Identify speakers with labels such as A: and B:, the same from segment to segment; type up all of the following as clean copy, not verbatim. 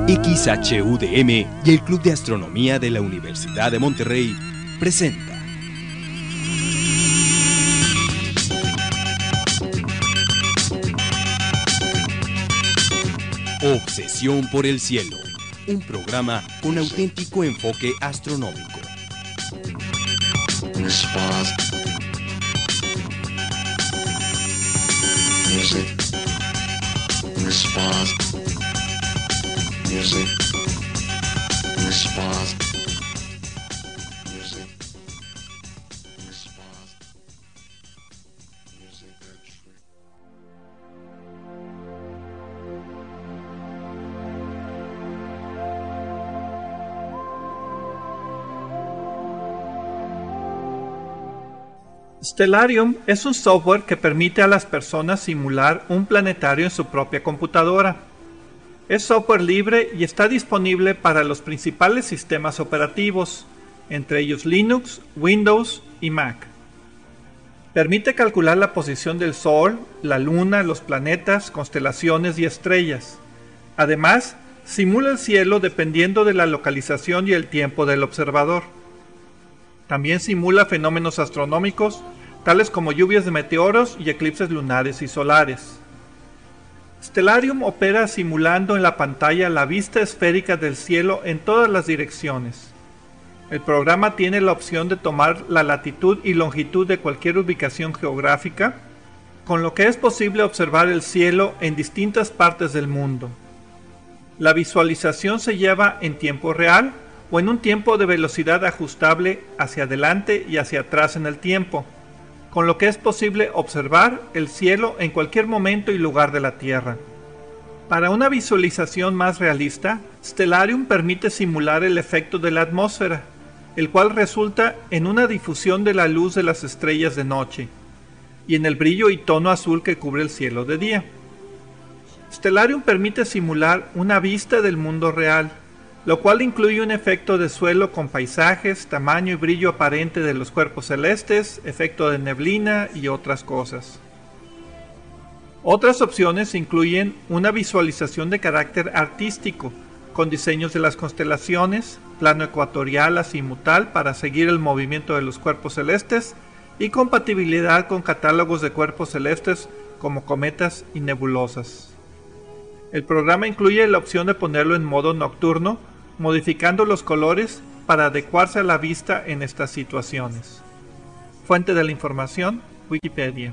A: XHUDM y el Club de Astronomía de la Universidad de Monterrey presenta Obsesión por el Cielo, un programa con auténtico enfoque astronómico.
B: Stellarium es un software que permite a las personas simular un planetario en su propia computadora. Es software libre y está disponible para los principales sistemas operativos, entre ellos Linux, Windows y Mac. Permite calcular la posición del Sol, la Luna, los planetas, constelaciones y estrellas. Además, simula el cielo dependiendo de la localización y el tiempo del observador. También simula fenómenos astronómicos, tales como lluvias de meteoros y eclipses lunares y solares. Stellarium opera simulando en la pantalla la vista esférica del cielo en todas las direcciones. El programa tiene la opción de tomar la latitud y longitud de cualquier ubicación geográfica, con lo que es posible observar el cielo en distintas partes del mundo. La visualización se lleva en tiempo real, o en un tiempo de velocidad ajustable hacia adelante y hacia atrás en el tiempo, con lo que es posible observar el cielo en cualquier momento y lugar de la Tierra. Para una visualización más realista, Stellarium permite simular el efecto de la atmósfera, el cual resulta en una difusión de la luz de las estrellas de noche, y en el brillo y tono azul que cubre el cielo de día. Stellarium permite simular una vista del mundo real, lo cual incluye un efecto de suelo con paisajes, tamaño y brillo aparente de los cuerpos celestes, efecto de neblina y otras cosas. Otras opciones incluyen una visualización de carácter artístico, con diseños de las constelaciones, plano ecuatorial azimutal para seguir el movimiento de los cuerpos celestes y compatibilidad con catálogos de cuerpos celestes como cometas y nebulosas. El programa incluye la opción de ponerlo en modo nocturno, modificando los colores para adecuarse a la vista en estas situaciones. Fuente de la información, Wikipedia.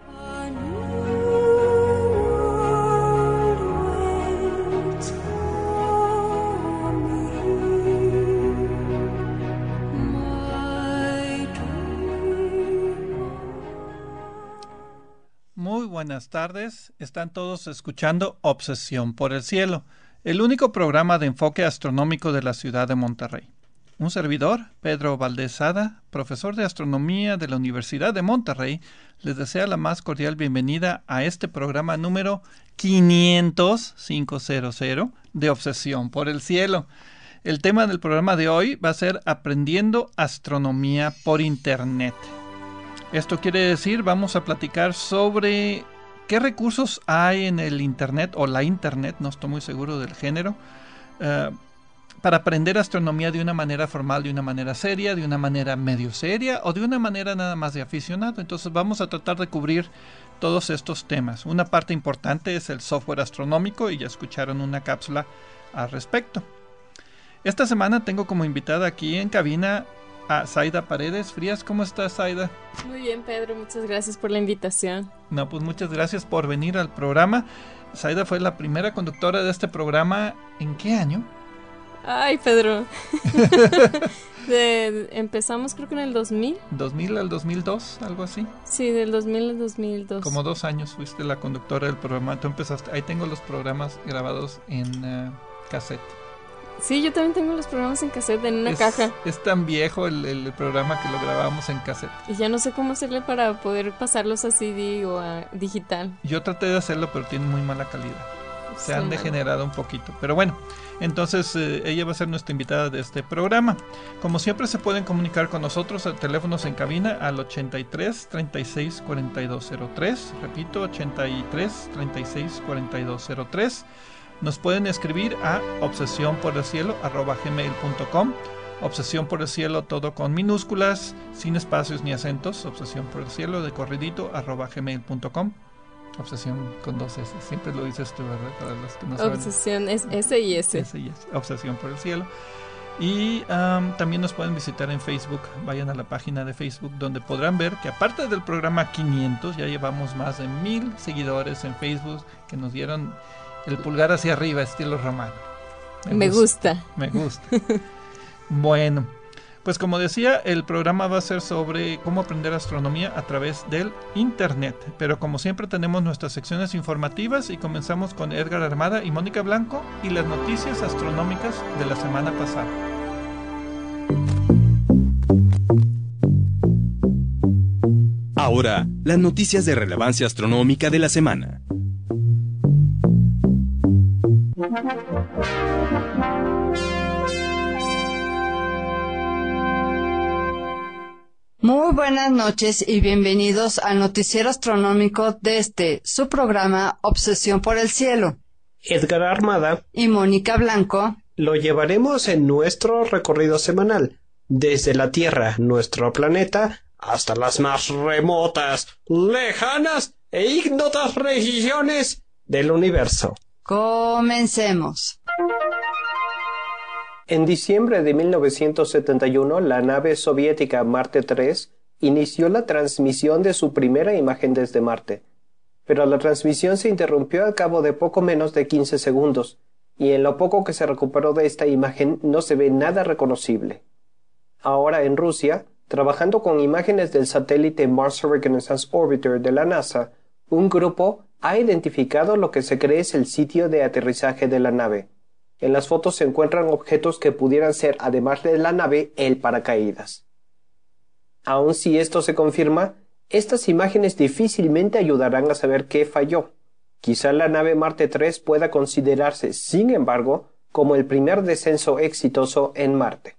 B: Muy buenas tardes, están todos escuchando Obsesión por el Cielo, el único programa de enfoque astronómico de la ciudad de Monterrey. Un servidor, Pedro Valdés Sada, profesor de astronomía de la Universidad de Monterrey, les desea la más cordial bienvenida a este programa número 500 de Obsesión por el Cielo. El tema del programa de hoy va a ser Aprendiendo Astronomía por Internet. Esto quiere decir, vamos a platicar sobre qué recursos hay en el Internet o la Internet, no estoy muy seguro del género, para aprender astronomía de una manera formal, de una manera seria, de una manera medio seria o de una manera nada más de aficionado. Entonces vamos a tratar de cubrir todos estos temas. Una parte importante es el software astronómico y ya escucharon una cápsula al respecto. Esta semana tengo como invitada aquí en cabina a Zaida Paredes Frías. ¿Cómo estás, Zaida?
C: Muy bien, Pedro, muchas gracias por la invitación.
B: No, pues muchas gracias por venir al programa. Zaida fue la primera conductora de este programa. ¿En qué año?
C: Ay, Pedro. Empezamos creo que en el 2000.
B: ¿2000 al 2002? ¿Algo así?
C: Sí, del 2000 al 2002.
B: Como 2 años fuiste la conductora del programa. Tú empezaste. Ahí tengo los programas grabados en cassette.
C: Sí, yo también tengo los programas en cassette en una caja.
B: Es tan viejo el programa que lo grabábamos en cassette.
C: Y ya no sé cómo hacerle para poder pasarlos a CD o a digital.
B: Yo traté de hacerlo, pero tiene muy mala calidad. Se han degenerado un poquito. Pero bueno, entonces ella va a ser nuestra invitada de este programa. Como siempre se pueden comunicar con nosotros a teléfonos en cabina al 83 36 42 03. Repito, 83 36 42 03. nos pueden escribir a obsesionporelcielo@gmail.com. Obsesión por el cielo, todo con minúsculas, sin espacios ni acentos. Obsesión por el cielo, de corridito, @gmail.com. Obsesión con 2 S. Siempre lo dices tú, ¿verdad? Para los que no saben.
C: Obsesión es S y S.
B: S y S. Obsesión por el cielo. Y también nos pueden visitar en Facebook. Vayan a la página de Facebook, donde podrán ver que aparte del programa 500, ya llevamos más de 1000 seguidores en Facebook que nos dieron el pulgar hacia arriba, estilo romano.
C: Me gusta.
B: Bueno, pues como decía, el programa va a ser sobre cómo aprender astronomía a través del internet. Pero como siempre tenemos nuestras secciones informativas y comenzamos con Edgar Armada y Mónica Blanco y las noticias astronómicas de la semana pasada.
A: Ahora, las noticias de relevancia astronómica de la semana.
D: Muy buenas noches y bienvenidos al noticiero astronómico de su programa Obsesión por el Cielo.
E: Edgar Armada
D: y Mónica Blanco
E: lo llevaremos en nuestro recorrido semanal, desde la Tierra, nuestro planeta, hasta las más remotas, lejanas e ignotas regiones del universo.
D: Comencemos.
E: En diciembre de 1971, la nave soviética Marte 3 inició la transmisión de su primera imagen desde Marte, pero la transmisión se interrumpió al cabo de poco menos de 15 segundos, y en lo poco que se recuperó de esta imagen no se ve nada reconocible. Ahora en Rusia, trabajando con imágenes del satélite Mars Reconnaissance Orbiter de la NASA, un grupo ha identificado lo que se cree es el sitio de aterrizaje de la nave. En las fotos se encuentran objetos que pudieran ser, además de la nave, el paracaídas. Aun si esto se confirma, estas imágenes difícilmente ayudarán a saber qué falló. Quizá la nave Marte 3 pueda considerarse, sin embargo, como el primer descenso exitoso en Marte.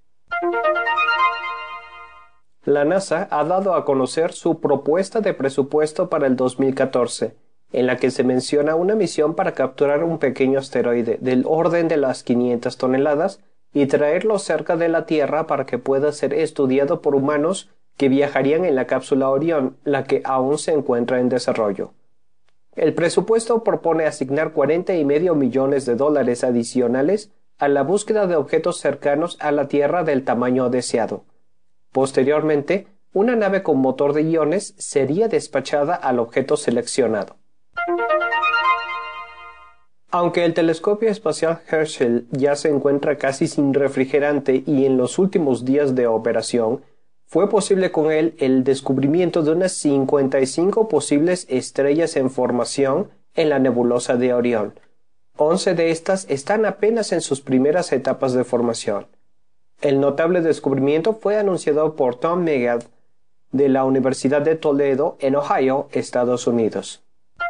E: La NASA ha dado a conocer su propuesta de presupuesto para el 2014, en la que se menciona una misión para capturar un pequeño asteroide del orden de las 500 toneladas y traerlo cerca de la Tierra para que pueda ser estudiado por humanos que viajarían en la cápsula Orión, la que aún se encuentra en desarrollo. El presupuesto propone asignar $40.5 millones adicionales a la búsqueda de objetos cercanos a la Tierra del tamaño deseado. Posteriormente, una nave con motor de iones sería despachada al objeto seleccionado. Aunque el telescopio espacial Herschel ya se encuentra casi sin refrigerante y en los últimos días de operación, fue posible con él el descubrimiento de unas 55 posibles estrellas en formación en la nebulosa de Orión. 11 de estas están apenas en sus primeras etapas de formación. El notable descubrimiento fue anunciado por Tom Megad de la Universidad de Toledo en Ohio, Estados Unidos.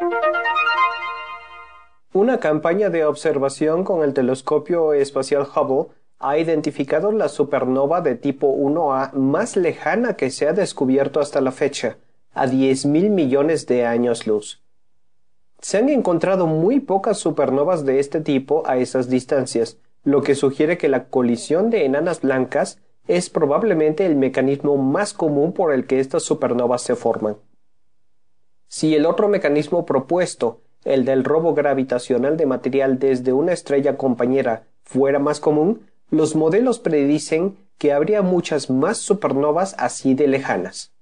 E: Una campaña de observación con el telescopio espacial Hubble ha identificado la supernova de tipo 1A más lejana que se ha descubierto hasta la fecha, a 10.000 millones de años luz. Se han encontrado muy pocas supernovas de este tipo a esas distancias, lo que sugiere que la colisión de enanas blancas es probablemente el mecanismo más común por el que estas supernovas se forman. Si el otro mecanismo propuesto, el del robo gravitacional de material desde una estrella compañera, fuera más común, los modelos predicen que habría muchas más supernovas así de lejanas.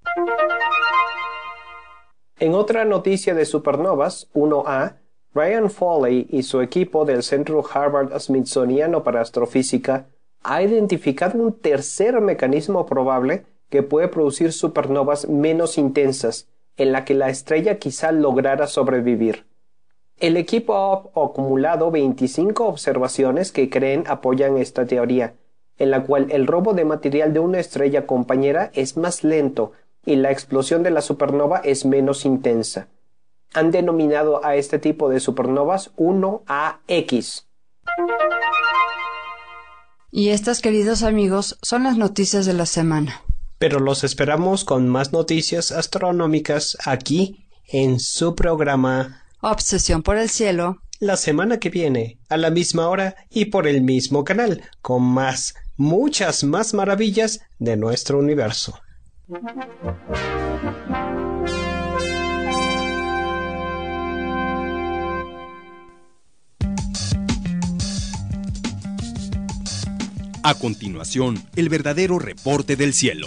E: En otra noticia de supernovas, 1A, Ryan Foley y su equipo del Centro Harvard-Smithsoniano para Astrofísica ha identificado un tercer mecanismo probable que puede producir supernovas menos intensas, en la que la estrella quizá lograra sobrevivir. El equipo ha acumulado 25 observaciones que creen apoyan esta teoría, en la cual el robo de material de una estrella compañera es más lento y la explosión de la supernova es menos intensa. Han denominado a este tipo de supernovas 1AX.
D: Y estas, queridos amigos, son las noticias de la semana.
E: Pero los esperamos con más noticias astronómicas aquí en su programa
D: Obsesión por el Cielo
E: la semana que viene, a la misma hora y por el mismo canal, con muchas más maravillas de nuestro universo.
A: A continuación, el verdadero reporte del cielo.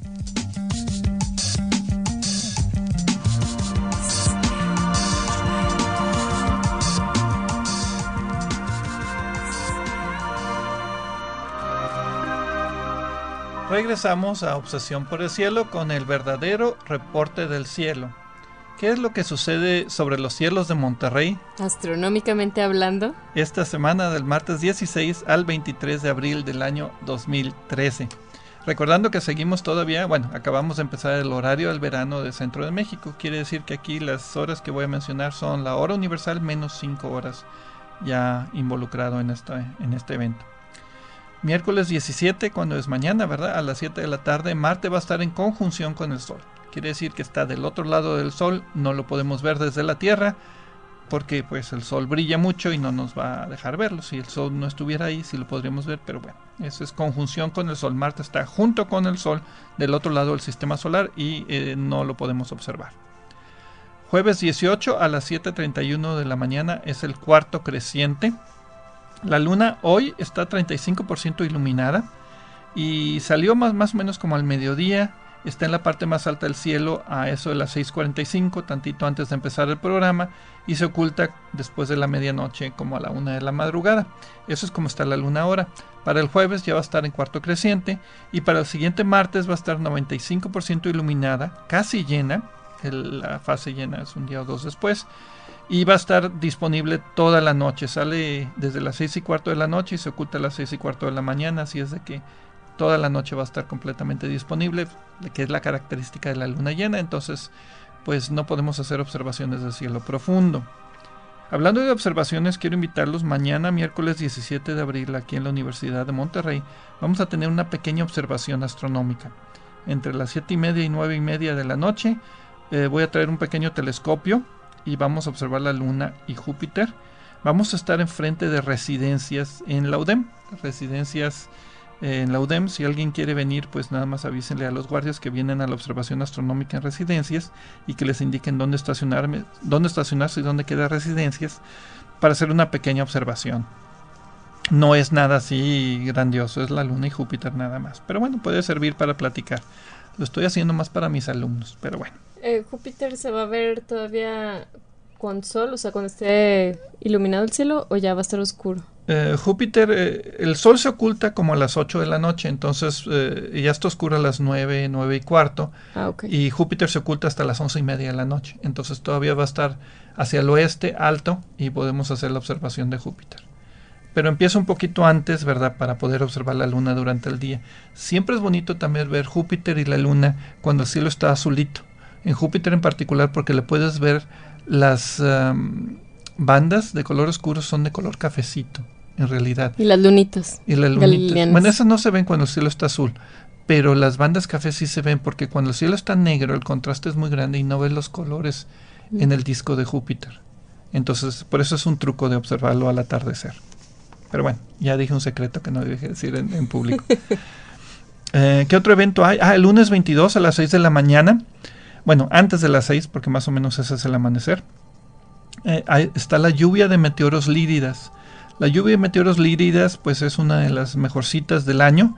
B: Regresamos a Obsesión por el Cielo con el verdadero reporte del cielo. ¿Qué es lo que sucede sobre los cielos de Monterrey?
C: Astronómicamente hablando.
B: Esta semana del martes 16 al 23 de abril del año 2013. Recordando que seguimos todavía, acabamos de empezar el horario del verano de Centro de México. Quiere decir que aquí las horas que voy a mencionar son la hora universal menos 5 horas ya involucrado en este evento. Miércoles 17, cuando es mañana, ¿verdad? A las 7 de la tarde, Marte va a estar en conjunción con el Sol. Quiere decir que está del otro lado del Sol, no lo podemos ver desde la Tierra, porque pues el Sol brilla mucho y no nos va a dejar verlo. Si el Sol no estuviera ahí, sí lo podríamos ver, pero bueno, eso es conjunción con el Sol. Marte está junto con el Sol del otro lado del sistema solar y no lo podemos observar. Jueves 18 a las 7:31 de la mañana es el cuarto creciente. La luna hoy está 35% iluminada y salió más o menos como al mediodía. Está en la parte más alta del cielo a eso de las 6:45, tantito antes de empezar el programa, y se oculta después de la medianoche como a la 1 de la madrugada. Eso es como está la luna ahora. Para el jueves ya va a estar en cuarto creciente y para el siguiente martes va a estar 95% iluminada, casi llena. La fase llena es un día o dos después. Y va a estar disponible toda la noche. Sale desde las 6:15 de la noche y se oculta a las 6:15 de la mañana. Así es de que toda la noche va a estar completamente disponible, que es la característica de la luna llena. Entonces, pues no podemos hacer observaciones del cielo profundo. Hablando de observaciones, quiero invitarlos mañana, miércoles 17 de abril, aquí en la Universidad de Monterrey. Vamos a tener una pequeña observación astronómica. Entre las 7:30 y 9:30 de la noche voy a traer un pequeño telescopio y vamos a observar la Luna y Júpiter. Vamos a estar enfrente de residencias en la UDEM. Residencias en la UDEM, si alguien quiere venir, pues nada más avísenle a los guardias que vienen a la observación astronómica en residencias y que les indiquen dónde estacionarse y dónde quedan residencias para hacer una pequeña observación. No es nada así grandioso, es la Luna y Júpiter nada más. Pero bueno, puede servir para platicar. Lo estoy haciendo más para mis alumnos, pero bueno.
C: ¿Júpiter se va a ver todavía con sol? O sea, cuando esté iluminado el cielo, ¿o ya va a estar oscuro?
B: Júpiter, el sol se oculta como a las 8 de la noche, entonces ya está oscuro a las 9:15.
C: Okay.
B: Y Júpiter se oculta hasta las 11:30 de la noche, entonces todavía va a estar hacia el oeste alto y podemos hacer la observación de Júpiter. Pero empieza un poquito antes, ¿verdad?, para poder observar la luna durante el día. Siempre es bonito también ver Júpiter y la luna cuando el cielo está azulito. En Júpiter en particular porque le puedes ver las bandas de color oscuro, son de color cafecito en realidad.
C: Y las lunitas.
B: Galileanas. Bueno, esas no se ven cuando el cielo está azul, pero las bandas café sí se ven porque cuando el cielo está negro el contraste es muy grande y no ves los colores en el disco de Júpiter. Entonces, por eso es un truco de observarlo al atardecer. Pero bueno, ya dije un secreto que no dije decir en público. ¿Qué otro evento hay? El lunes 22 a las 6 de la mañana. Bueno, antes de las 6, porque más o menos ese es el amanecer. Está la lluvia de meteoros líridas. La lluvia de meteoros líridas, pues es una de las mejorcitas del año.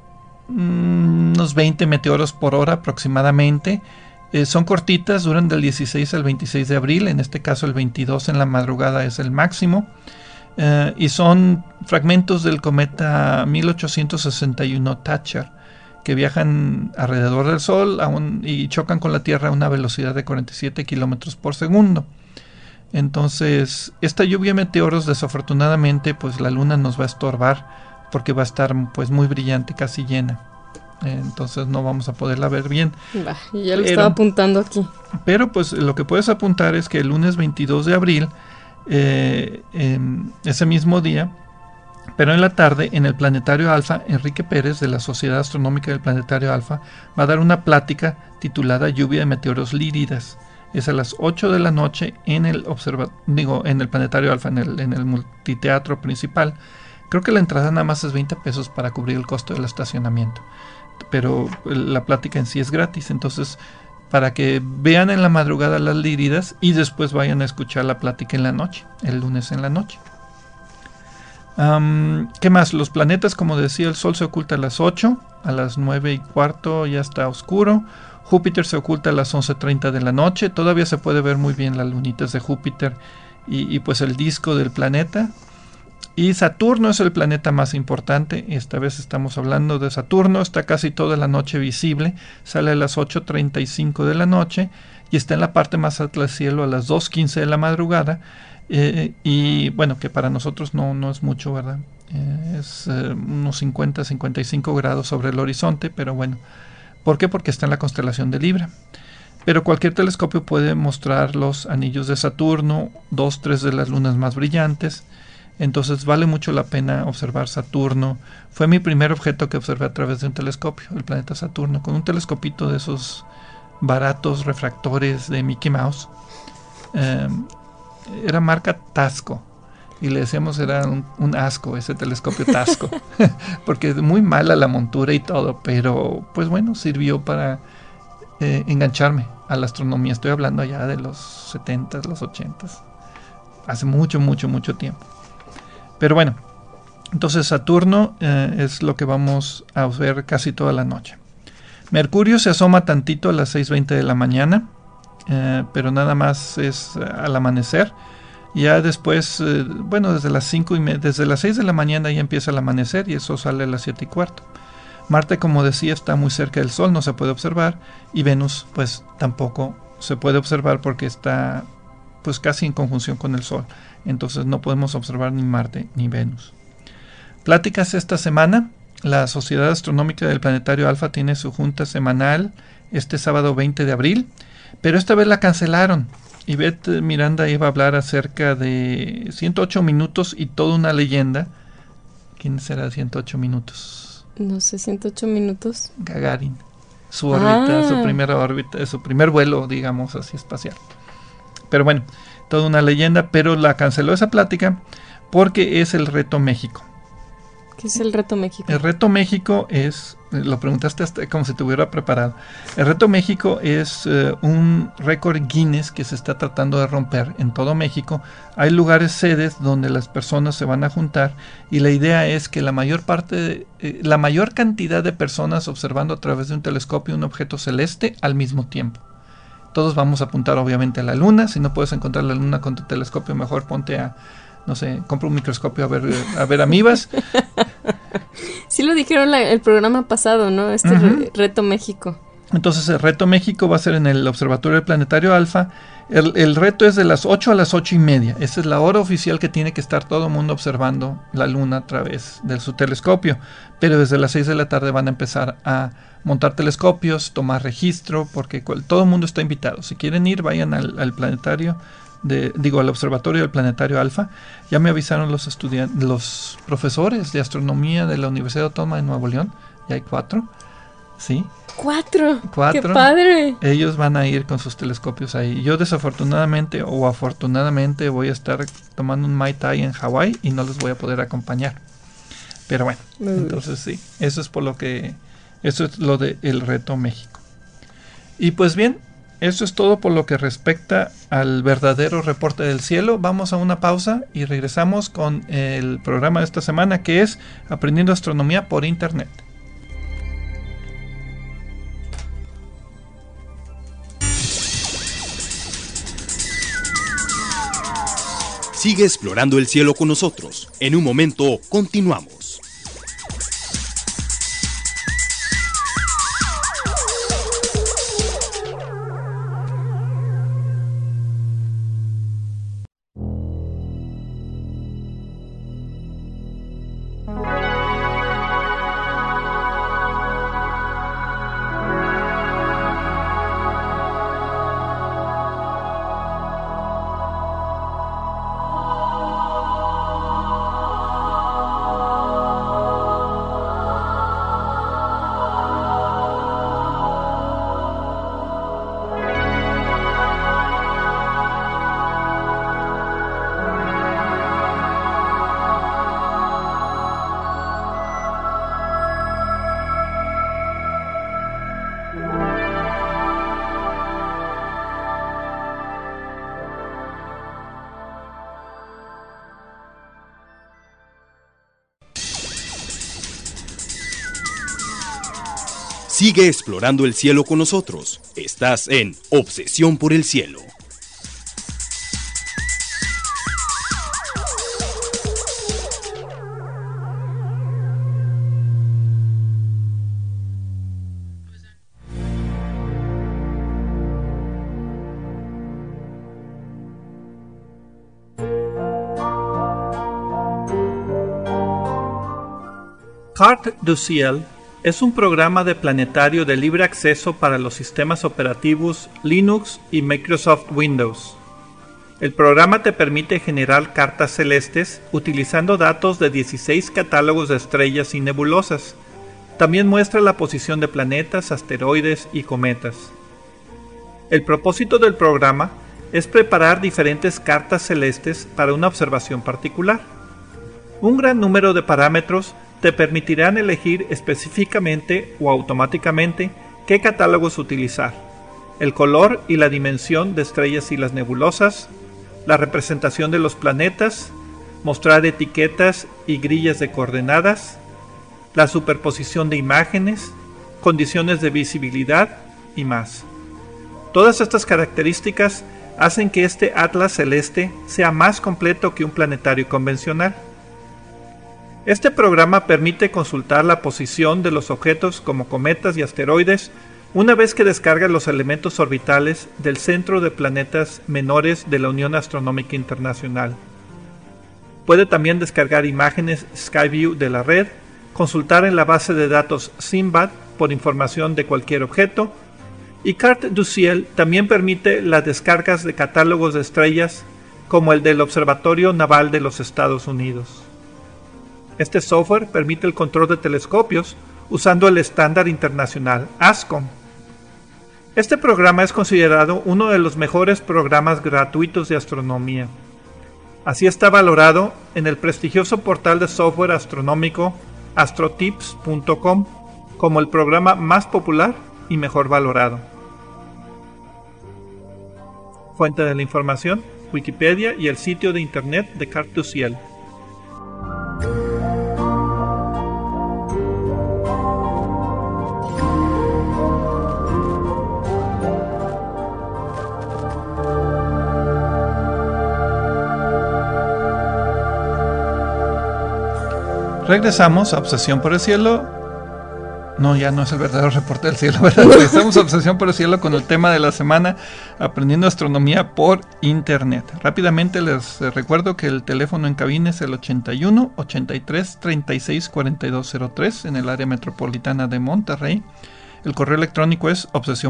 B: Unos 20 meteoros por hora aproximadamente. Son cortitas, duran del 16 al 26 de abril. En este caso el 22 en la madrugada es el máximo. Y son fragmentos del cometa 1861 Thatcher, que viajan alrededor del Sol y chocan con la Tierra a una velocidad de 47 kilómetros por segundo. Entonces, esta lluvia de meteoros, desafortunadamente, pues la Luna nos va a estorbar porque va a estar pues muy brillante, casi llena. Entonces no vamos a poderla ver bien.
C: Ya lo estaba apuntando aquí.
B: Pero pues lo que puedes apuntar es que el lunes 22 de abril, ese mismo día, pero en la tarde, en el Planetario Alfa, Enrique Pérez de la Sociedad Astronómica del Planetario Alfa va a dar una plática titulada Lluvia de Meteoros Líridas. es a las 8 de la noche en el Planetario Alfa, en el multiteatro principal. Creo que la entrada nada más es 20 pesos para cubrir el costo del estacionamiento, pero la plática en sí es gratis, entonces para que vean en la madrugada las líridas y después vayan a escuchar la plática en la noche, el lunes en la noche. ¿Qué más? Los planetas, como decía, el Sol se oculta a las 8, a las 9:15 ya está oscuro. Júpiter se oculta a las 11:30 de la noche, todavía se puede ver muy bien las lunitas de Júpiter y pues el disco del planeta. Y Saturno es el planeta más importante, esta vez estamos hablando de Saturno, está casi toda la noche visible, sale a las 8:35 de la noche y está en la parte más alta del cielo a las 2:15 de la madrugada, y bueno, que para nosotros no es mucho, ¿verdad? Es unos 50-55 grados sobre el horizonte, pero bueno, ¿por qué? Porque está en la constelación de Libra. Pero cualquier telescopio puede mostrar los anillos de Saturno, 2-3 de las lunas más brillantes. Entonces vale mucho la pena observar Saturno. Fue mi primer objeto que observé a través de un telescopio, el planeta Saturno, con un telescopito de esos baratos refractores de Mickey Mouse. Era marca Tasco y le decíamos era un asco ese telescopio Tasco porque es muy mala la montura y todo, pero pues bueno, sirvió para engancharme a la astronomía. Estoy hablando ya de los 70s, los 80s, hace mucho tiempo. Pero bueno, entonces Saturno es lo que vamos a ver casi toda la noche. Mercurio se asoma tantito a las 6:20 de la mañana, pero nada más es al amanecer. Ya después, desde las 6 de la mañana ya empieza el amanecer y eso sale a las 7:15. Marte, como decía, está muy cerca del Sol, no se puede observar, y Venus pues tampoco se puede observar porque está pues casi en conjunción con el Sol. Entonces no podemos observar ni Marte ni Venus. Pláticas esta semana. La Sociedad Astronómica del Planetario Alfa tiene su junta semanal este sábado 20 de abril, pero esta vez la cancelaron. Ivette Miranda iba a hablar acerca de 108 minutos y toda una leyenda. ¿Quién será 108 minutos?
C: No sé, 108 minutos.
B: Gagarin. Su órbita, su primera órbita, su primer vuelo, digamos así, espacial. Pero bueno, toda una leyenda, pero la canceló esa plática porque es el Reto México.
C: ¿Qué es el Reto México?
B: El Reto México es, lo preguntaste hasta como si te hubiera preparado. El Reto México es un récord Guinness que se está tratando de romper en todo México. Hay lugares, sedes donde las personas se van a juntar y la idea es que la mayor cantidad de personas observando a través de un telescopio un objeto celeste al mismo tiempo. Todos vamos a apuntar obviamente a la luna. Si no puedes encontrar la luna con tu telescopio, mejor ponte a, no sé, compra un microscopio a ver amibas.
C: Sí lo dijeron el programa pasado, ¿no? Reto México.
B: Entonces el Reto México va a ser en el Observatorio del Planetario Alfa. El reto es de las 8 a las 8:30. Esa es la hora oficial que tiene que estar todo el mundo observando la luna a través de su telescopio. Pero desde las 6 de la tarde van a empezar a montar telescopios, tomar registro, porque todo el mundo está invitado. Si quieren ir, vayan al planetario, al Observatorio del Planetario Alfa. Ya me avisaron los profesores de astronomía de la Universidad Autónoma de Nuevo León. Ya hay 4. ¿Sí?
C: 4. ¡Qué
B: ¿4?
C: padre!
B: Ellos van a ir con sus telescopios ahí. Yo desafortunadamente o afortunadamente voy a estar tomando un Mai Tai en Hawái y no les voy a poder acompañar. Pero bueno, entonces sí, eso es lo de el Reto México. Y pues bien, eso es todo por lo que respecta al verdadero reporte del cielo. Vamos a una pausa y regresamos con el programa de esta semana, que es Aprendiendo Astronomía por Internet.
A: Sigue explorando el cielo con nosotros. En un momento continuamos. Sigue explorando el cielo con nosotros. Estás en Obsesión por el Cielo.
B: Carte du Ciel es un programa de planetario de libre acceso para los sistemas operativos Linux y Microsoft Windows. El programa te permite generar cartas celestes utilizando datos de 16 catálogos de estrellas y nebulosas. También muestra la posición de planetas, asteroides y cometas. El propósito del programa es preparar diferentes cartas celestes para una observación particular. Un gran número de parámetros te permitirán elegir específicamente o automáticamente qué catálogos utilizar, el color y la dimensión de estrellas y las nebulosas, la representación de los planetas, mostrar etiquetas y grillas de coordenadas, la superposición de imágenes, condiciones de visibilidad y más. Todas estas características hacen que este atlas celeste sea más completo que un planetario convencional. Este programa permite consultar la posición de los objetos como cometas y asteroides una vez que descarga los elementos orbitales del Centro de Planetas Menores de la Unión Astronómica Internacional. Puede también descargar imágenes Skyview de la red, consultar en la base de datos SIMBAD por información de cualquier objeto, y Carte du Ciel también permite las descargas de catálogos de estrellas como el del Observatorio Naval de los Estados Unidos. Este software permite el control de telescopios usando el estándar internacional ASCOM. Este programa es considerado uno de los mejores programas gratuitos de astronomía. Así está valorado en el prestigioso portal de software astronómico astrotips.com como el programa más popular y mejor valorado. Fuente de la información, Wikipedia y el sitio de internet de Carte du Ciel. Regresamos a Obsesión por el Cielo. No, ya no es el verdadero reporte del cielo, ¿verdad? Regresamos a Obsesión por el Cielo con el tema de la semana, aprendiendo astronomía por internet. Rápidamente les recuerdo que el teléfono en cabina es el 81 83 36 4203 en el área metropolitana de Monterrey. El correo electrónico es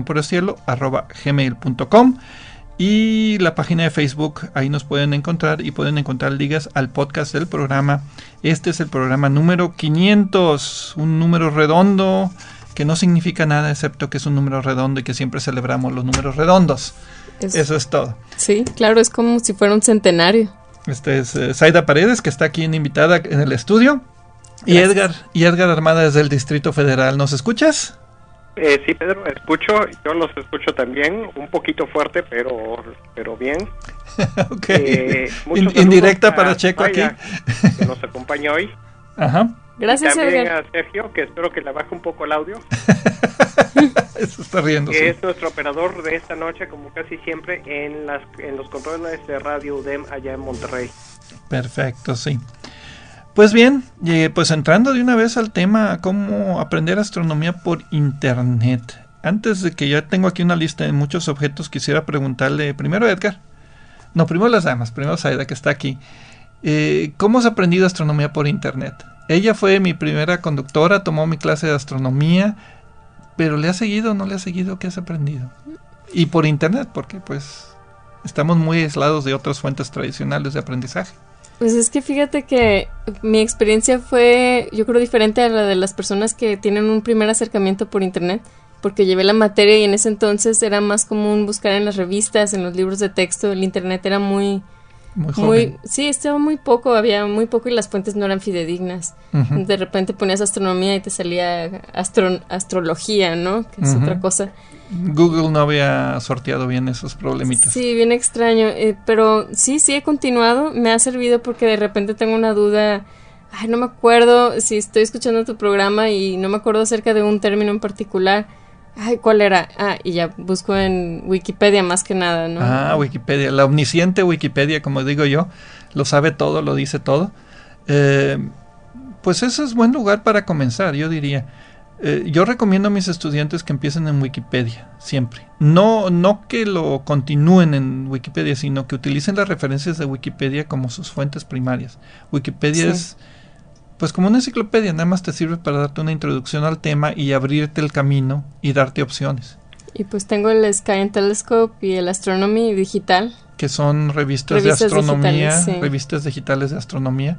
B: obsesionporelcielo@gmail.com. Y la página de Facebook, ahí nos pueden encontrar y pueden encontrar ligas al podcast del programa. Este es el programa número 500, un número redondo que no significa nada excepto que es un número redondo y que siempre celebramos los números redondos. Eso es todo.
C: Sí, claro, es como si fuera un centenario.
B: Este es Zaida Paredes, que está aquí invitada en el estudio. Y Edgar Armada desde el Distrito Federal. ¿Nos escuchas?
F: Sí, Pedro, escucho, yo los escucho también, un poquito fuerte, pero bien.
B: Okay. Indirecta para Checo aquí.
F: Que nos acompaña hoy.
B: Ajá.
C: Gracias,
F: y también
C: Edgar.
F: a Sergio, que espero que le baje un poco el audio.
B: Eso está riendo.
F: Que es nuestro operador de esta noche, como casi siempre, en los controles de Radio UDEM allá en Monterrey.
B: Perfecto, sí. Pues bien, pues entrando de una vez al tema, cómo aprender astronomía por internet. Antes de que ya tengo aquí una lista de muchos objetos, quisiera preguntarle primero a Edgar. No, primero las damas, primero Zaida, que está aquí. ¿Cómo has aprendido astronomía por internet? Ella fue mi primera conductora, tomó mi clase de astronomía, pero ¿le has seguido o no le has seguido? ¿Qué has aprendido? Y por internet, porque pues estamos muy aislados de otras fuentes tradicionales de aprendizaje.
C: Pues es que fíjate que mi experiencia fue, yo creo, diferente a la de las personas que tienen un primer acercamiento por internet, porque llevé la materia y en ese entonces era más común buscar en las revistas, en los libros de texto. El internet era muy joven. Sí, estaba había muy poco y las fuentes no eran fidedignas. Uh-huh. De repente ponías astronomía y te salía astrología, ¿no? Que es otra cosa.
B: Google no había sorteado bien esos problemitas.
C: Sí, bien extraño, pero sí he continuado. Me ha servido porque de repente tengo una duda Ay, no me acuerdo si estoy escuchando tu programa y no me acuerdo acerca de un término en particular. Ay, ¿cuál era? Y ya busco en Wikipedia más que nada, ¿no?
B: Wikipedia, la omnisciente Wikipedia, como digo yo, lo sabe todo, lo dice todo. Pues ese es buen lugar para comenzar, yo diría. Yo recomiendo a mis estudiantes que empiecen en Wikipedia, siempre. No que lo continúen en Wikipedia, sino que utilicen las referencias de Wikipedia como sus fuentes primarias. Wikipedia es pues como una enciclopedia, nada más te sirve para darte una introducción al tema y abrirte el camino y darte opciones.
C: Y pues tengo el Sky and Telescope y el Astronomy digital.
B: Que son revistas de astronomía,
C: digitales, sí.
B: Revistas digitales de astronomía.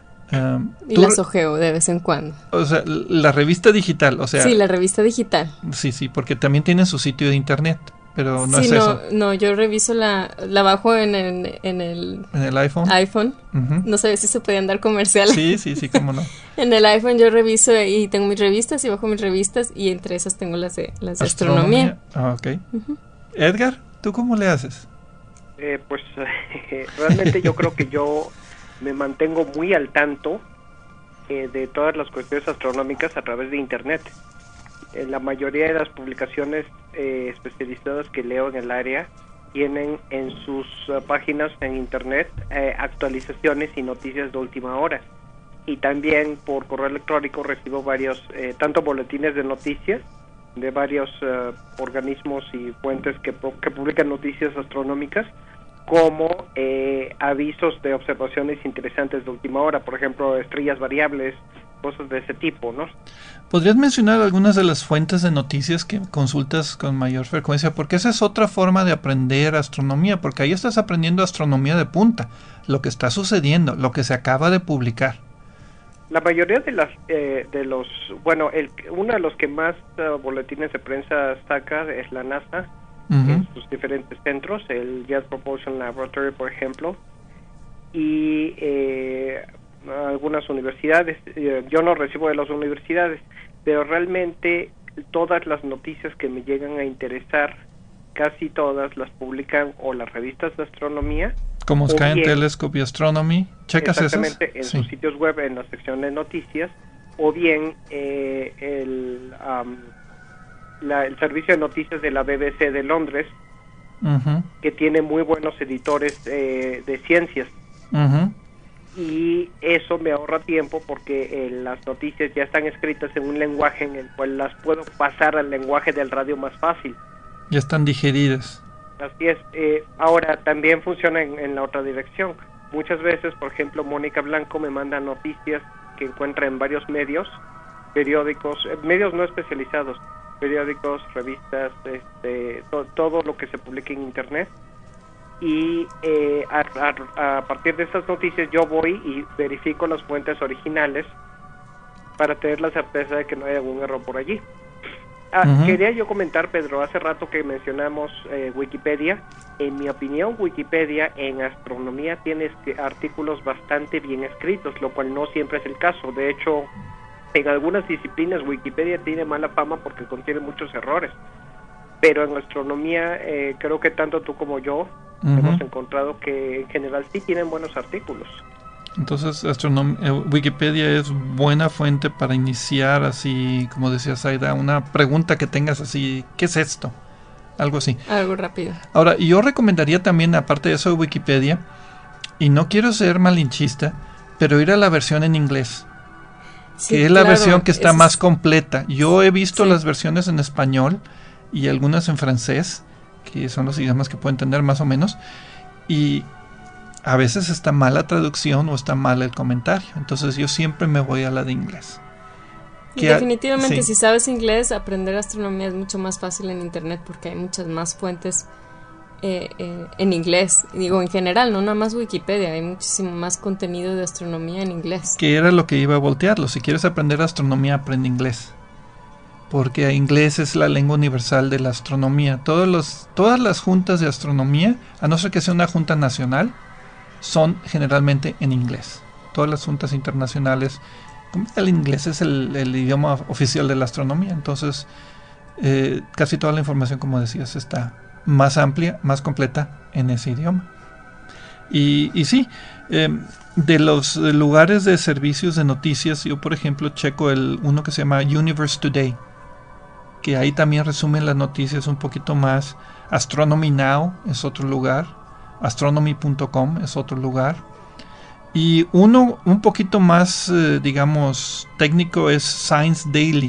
C: Y las ojeo de vez en cuando.
B: O sea, la revista digital, o sea...
C: Sí, la revista digital.
B: Sí, porque también tiene su sitio de internet, pero no es
C: no,
B: eso.
C: No, yo reviso la bajo en el
B: iPhone. Uh-huh.
C: No sé si se podían dar comerciales.
B: Sí, cómo no.
C: En el iPhone yo reviso y tengo mis revistas y bajo mis revistas y entre esas tengo las de astronomía.
B: Ok. Uh-huh. Edgar, ¿tú cómo le haces?
F: Pues realmente yo creo que yo me mantengo muy al tanto de todas las cuestiones astronómicas a través de internet. La mayoría de las publicaciones especializadas que leo en el área tienen en sus páginas en internet actualizaciones y noticias de última hora. Y también por correo electrónico recibo varios, tanto boletines de noticias de varios organismos y fuentes que publican noticias astronómicas, como avisos de observaciones interesantes de última hora, por ejemplo, estrellas variables, cosas de ese tipo, ¿no?
B: ¿Podrías mencionar algunas de las fuentes de noticias que consultas con mayor frecuencia? Porque esa es otra forma de aprender astronomía, porque ahí estás aprendiendo astronomía de punta, lo que está sucediendo, lo que se acaba de publicar.
F: La mayoría de los, bueno, uno de los que más boletines de prensa saca es la NASA, uh-huh, en sus diferentes centros, el Jet Propulsion Laboratory, por ejemplo, y algunas universidades. Yo no recibo de las universidades, pero realmente todas las noticias que me llegan a interesar, casi todas las publican o las revistas de astronomía,
B: como Sky and Telescope y Astronomy. ¿Checas esas?
F: Exactamente, en sus sitios web, en la sección de noticias, o bien el servicio de noticias de la BBC de Londres, uh-huh, que tiene muy buenos editores de ciencias. Uh-huh. Y eso me ahorra tiempo porque las noticias ya están escritas en un lenguaje en el cual las puedo pasar al lenguaje del radio más fácil.
B: Ya están digeridas.
F: Así es. Ahora también funciona en la otra dirección. Muchas veces, por ejemplo, Mónica Blanco me manda noticias que encuentra en varios medios, periódicos, medios no especializados, periódicos, revistas, todo lo que se publica en internet. Y a partir de estas noticias yo voy y verifico las fuentes originales para tener la certeza de que no hay algún error por allí. Uh-huh. Quería yo comentar, Pedro, hace rato que mencionamos Wikipedia. En mi opinión, Wikipedia en astronomía tiene artículos bastante bien escritos, lo cual no siempre es el caso. De hecho, en algunas disciplinas Wikipedia tiene mala fama porque contiene muchos errores. Pero en astronomía, creo que tanto tú como yo, uh-huh, hemos encontrado que en general sí tienen buenos artículos.
B: Entonces, Wikipedia es buena fuente para iniciar, así como decía Zaida, una pregunta que tengas así, ¿qué es esto? Algo así.
C: Algo rápido.
B: Ahora, yo recomendaría también, aparte de eso de Wikipedia, y no quiero ser malinchista, pero ir a la versión en inglés, sí, que es la versión que está más completa. Yo he visto las versiones en español y algunas en francés, que son los idiomas que puedo entender más o menos, y a veces está mal la traducción o está mal el comentario. Entonces yo siempre me voy a la de inglés.
C: Y definitivamente si sabes inglés, aprender astronomía es mucho más fácil en internet porque hay muchas más fuentes en inglés. Digo, en general, no nada más Wikipedia, hay muchísimo más contenido de astronomía en inglés.
B: Que era lo que iba a voltearlo. Si quieres aprender astronomía, aprende inglés. Porque inglés es la lengua universal de la astronomía. Todas las juntas de astronomía, a no ser que sea una junta nacional, son generalmente en inglés. Todas las juntas internacionales, el inglés es el idioma oficial de la astronomía. Entonces, casi toda la información, como decías, está más amplia, más completa en ese idioma. Y sí, de los lugares de servicios de noticias, yo por ejemplo checo uno que se llama Universe Today, que ahí también resumen las noticias un poquito más. Astronomy Now es otro lugar, astronomy.com es otro lugar, y uno un poquito más digamos técnico es Science Daily.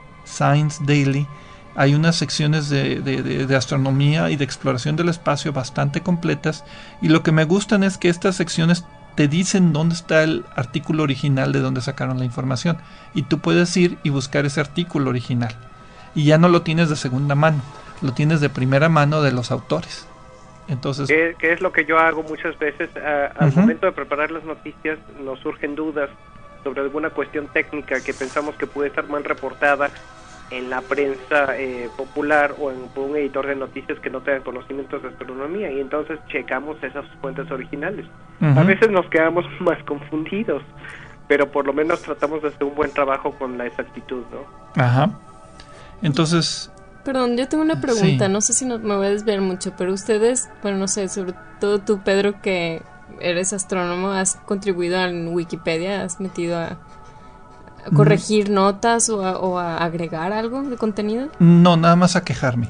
B: Hay unas secciones de astronomía y de exploración del espacio bastante completas, y lo que me gustan es que estas secciones te dicen dónde está el artículo original de dónde sacaron la información, y tú puedes ir y buscar ese artículo original, y ya no lo tienes de segunda mano, lo tienes de primera mano de los autores. Entonces,
F: que es lo que yo hago muchas veces. Al momento de preparar las noticias nos surgen dudas sobre alguna cuestión técnica que pensamos que puede estar mal reportada en la prensa popular o por un editor de noticias que no tenga conocimientos de astronomía, y entonces checamos esas fuentes originales. A veces nos quedamos más confundidos, pero por lo menos tratamos de hacer un buen trabajo con la exactitud, ¿no?
B: Ajá. Entonces...
C: Perdón, yo tengo una pregunta,
B: sí.
C: No sé si me voy a desviar mucho, pero ustedes, bueno, no sé, sobre todo tú, Pedro, que eres astrónomo, ¿has contribuido en Wikipedia? ¿Has metido a corregir notas o a agregar algo de contenido?
B: No, nada más a quejarme.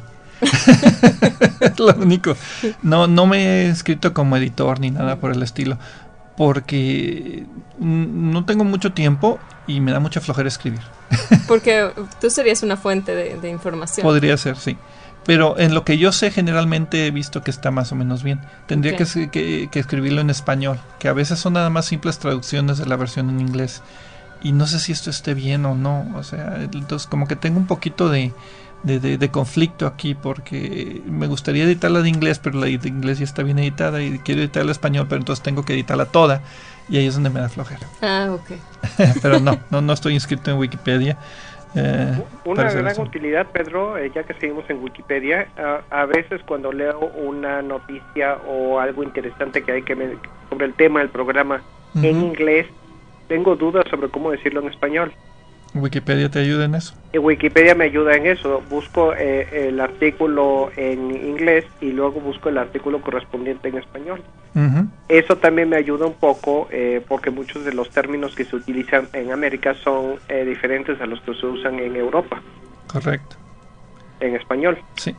B: Es lo único. No me he escrito como editor ni nada por el estilo, porque no tengo mucho tiempo y me da mucha flojera escribir.
C: Porque tú serías una fuente de información.
B: Podría ser, sí. Pero en lo que yo sé, generalmente he visto que está más o menos bien. Tendría que escribirlo en español, que a veces son nada más simples traducciones de la versión en inglés. Y no sé si esto esté bien o no. O sea, entonces como que tengo un poquito de conflicto aquí, porque me gustaría editarla de inglés, pero la de inglés ya está bien editada, y quiero editarla en español, pero entonces tengo que editarla toda, y ahí es donde me da flojera.
C: Ok.
B: Pero no estoy inscrito en Wikipedia.
F: Una gran utilidad, Pedro, ya que seguimos en Wikipedia, a veces cuando leo una noticia o algo interesante que hay sobre el tema del programa en inglés, tengo dudas sobre cómo decirlo en español.
B: ¿Wikipedia te ayuda en eso?
F: Wikipedia me ayuda en eso. Busco el artículo en inglés y luego busco el artículo correspondiente en español. Eso también me ayuda un poco porque muchos de los términos que se utilizan en América son diferentes a los que se usan en Europa.
B: Correcto.
F: En español.
B: Sí.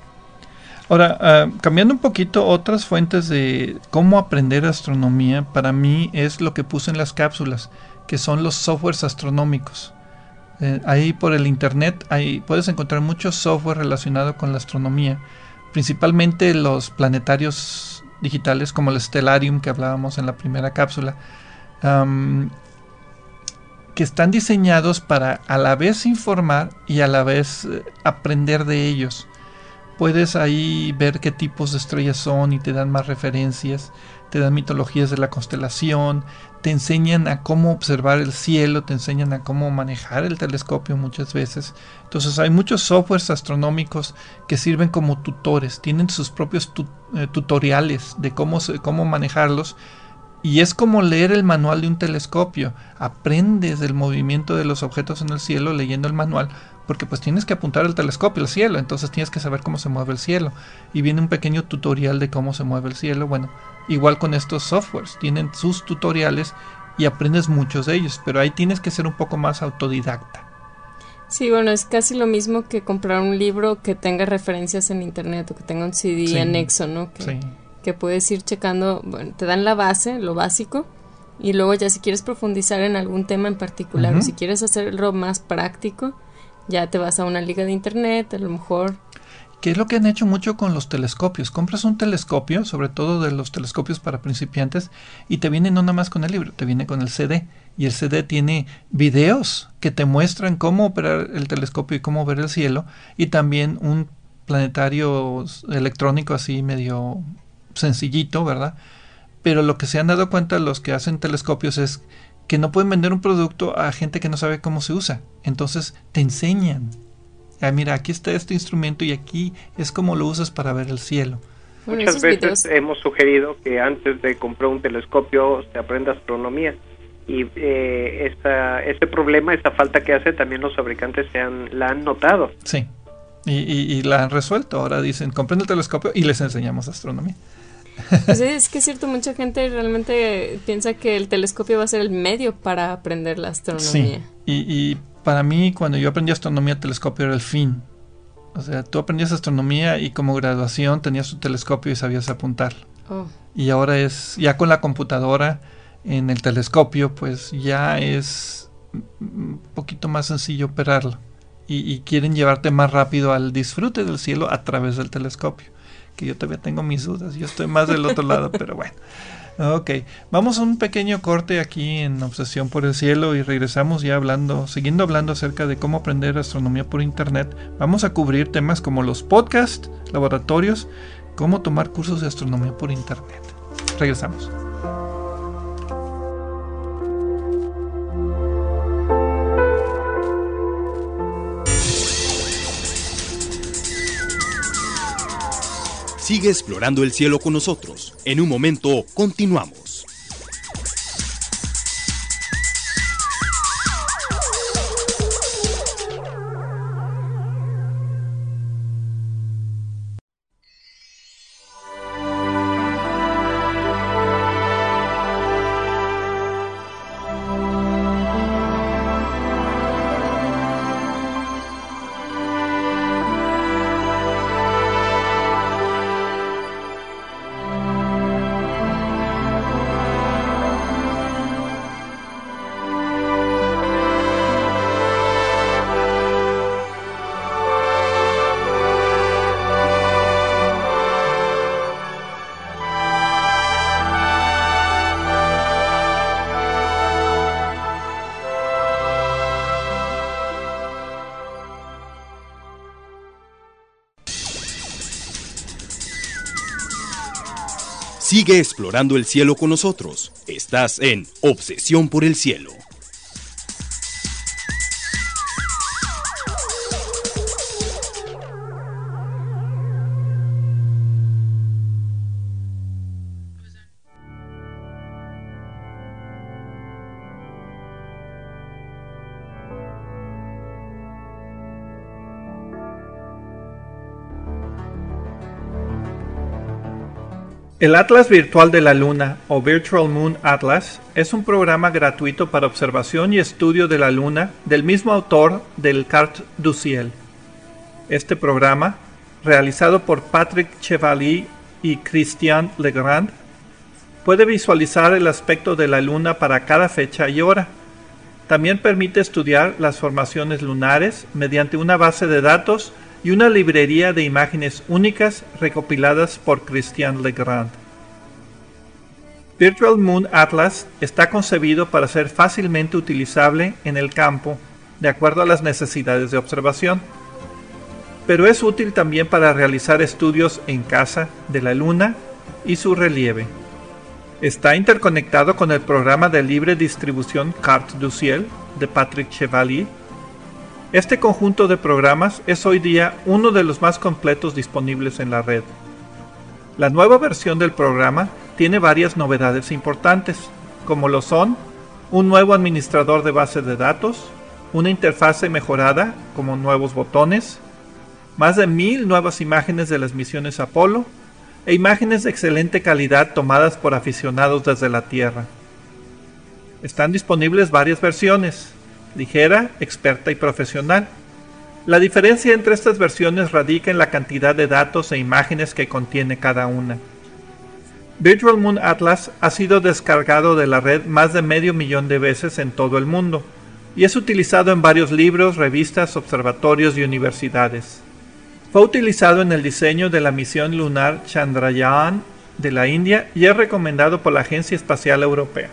B: Ahora, cambiando un poquito, otras fuentes de cómo aprender astronomía, para mí es lo que puse en las cápsulas, que son los softwares astronómicos. Ahí por el internet puedes encontrar mucho software relacionado con la astronomía, principalmente los planetarios digitales como el Stellarium que hablábamos en la primera cápsula, que están diseñados para a la vez informar y a la vez aprender de ellos. Puedes ahí ver qué tipos de estrellas son y te dan más referencias, te dan mitologías de la constelación, te enseñan a cómo observar el cielo, te enseñan a cómo manejar el telescopio muchas veces. Entonces hay muchos softwares astronómicos que sirven como tutores, tienen sus propios tutoriales de cómo manejarlos, y es como leer el manual de un telescopio. Aprendes del movimiento de los objetos en el cielo leyendo el manual, porque pues tienes que apuntar el telescopio al cielo, entonces tienes que saber cómo se mueve el cielo, y viene un pequeño tutorial de cómo se mueve el cielo. Bueno, igual con estos softwares, tienen sus tutoriales y aprendes muchos de ellos, pero ahí tienes que ser un poco más autodidacta.
C: Sí, bueno, es casi lo mismo que comprar un libro que tenga referencias en internet o que tenga un CD anexo, ¿no? Que puedes ir checando, bueno, te dan la base, lo básico, y luego ya si quieres profundizar en algún tema en particular o si quieres hacerlo más práctico, ya te vas a una liga de internet, a lo mejor.
B: ¿Qué es lo que han hecho mucho con los telescopios? Compras un telescopio, sobre todo de los telescopios para principiantes, y te viene no nada más con el libro, te viene con el CD. Y el CD tiene videos que te muestran cómo operar el telescopio y cómo ver el cielo, y también un planetario electrónico así medio sencillito, ¿verdad? Pero lo que se han dado cuenta los que hacen telescopios es que no pueden vender un producto a gente que no sabe cómo se usa. Entonces te enseñan. Mira, aquí está este instrumento y aquí es como lo usas para ver el cielo.
C: Bueno,
F: muchas veces hemos sugerido que antes de comprar un telescopio se aprenda astronomía. Y este problema, esta falta que hace, también los fabricantes la han notado.
B: Sí, y la han resuelto. Ahora dicen, compren el telescopio y les enseñamos astronomía.
C: Pues es que es cierto, mucha gente realmente piensa que el telescopio va a ser el medio para aprender la astronomía.
B: Sí, y para mí cuando yo aprendí astronomía el telescopio era el fin. O sea, tú aprendías astronomía y como graduación tenías tu telescopio y sabías apuntarlo.
C: Oh.
B: Y ahora ya con la computadora en el telescopio, pues ya es un poquito más sencillo operarlo. Y quieren llevarte más rápido al disfrute del cielo a través del telescopio. Que yo todavía tengo mis dudas, yo estoy más del otro lado, pero bueno. Ok, vamos a un pequeño corte aquí en Obsesión por el Cielo y regresamos ya siguiendo hablando acerca de cómo aprender astronomía por internet. Vamos a cubrir temas como los podcasts, laboratorios, cómo tomar cursos de astronomía por internet. Regresamos.
A: Sigue explorando el cielo con nosotros. En un momento, continuamos. Sigue explorando el cielo con nosotros. Estás en Obsesión por el Cielo.
B: El Atlas Virtual de la Luna, o Virtual Moon Atlas, es un programa gratuito para observación y estudio de la Luna del mismo autor del Carte du Ciel. Este programa, realizado por Patrick Chevalier y Christian Legrand, puede visualizar el aspecto de la Luna para cada fecha y hora. También permite estudiar las formaciones lunares mediante una base de datos y una librería de imágenes únicas recopiladas por Christian Legrand. Virtual Moon Atlas está concebido para ser fácilmente utilizable en el campo, de acuerdo a las necesidades de observación, pero es útil también para realizar estudios en casa de la Luna y su relieve. Está interconectado con el programa de libre distribución Carte du Ciel de Patrick Chevalier. Este conjunto de programas es hoy día uno de los más completos disponibles en la red. La nueva versión del programa tiene varias novedades importantes, como lo son un nuevo administrador de base de datos, una interfase mejorada como nuevos botones, más de 1000 nuevas imágenes de las misiones Apolo e imágenes de excelente calidad tomadas por aficionados desde la Tierra. Están disponibles varias versiones: ligera, experta y profesional. La diferencia entre estas versiones radica en la cantidad de datos e imágenes que contiene cada una. Virtual Moon Atlas ha sido descargado de la red más de 500,000 de veces en todo el mundo y es utilizado en varios libros, revistas, observatorios y universidades. Fue utilizado en el diseño de la misión lunar Chandrayaan de la India y es recomendado por la Agencia Espacial Europea.